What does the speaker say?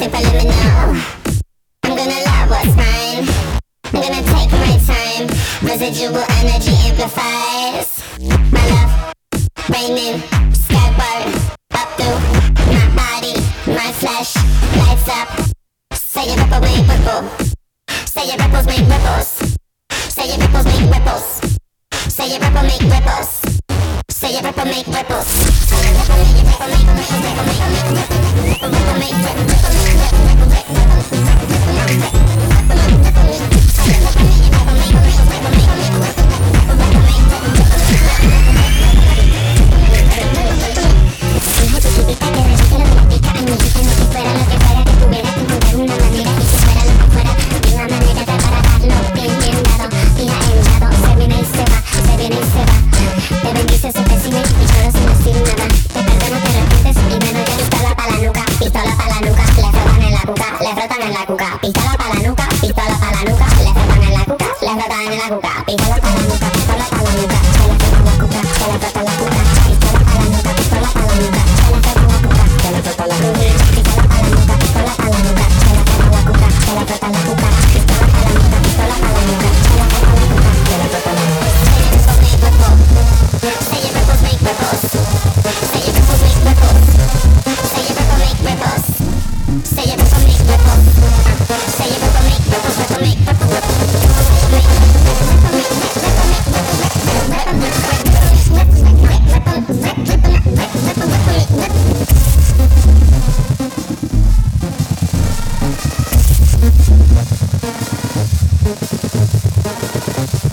subliminal. I'm gonna love what's mine. I'm gonna take my time. Residual energy amplifies. My love, raining, skyward, up through my body, my flesh, lights up. Say your ripple make ripple. Say your ripples make ripples. Say your ripples make ripples. Say your ripple make ripples. Say your ripple make ripples. Say your ripple make ripples. Le frotan en la cuca, pistola pa' la nuca, pistola pa' la nuca, le frotan en la cuca, le frotan en la cuca, pistola pa' la nuca, pistola pa' la nuca, se le frotan la cuca, se le frotan la cuca, pistola pa' la nuca, pistola pa' la nuca, se le frotan la cuca, se le frotan la cuca, pistola pa' la nuca, pistola pa' la nuca, se le frotan la cuca, se le frotan la cuca, pistola pa' la nuca, pistola pa' la nuca, se le frotan la cuca, se le frotan la cuca. Say your ripples make ripples. Say your ripples make ripples. Say your ripple make ripples. Say your ripple make ripples. Say your ripple make ripples. Ripple make ripples. Ripple make ripples.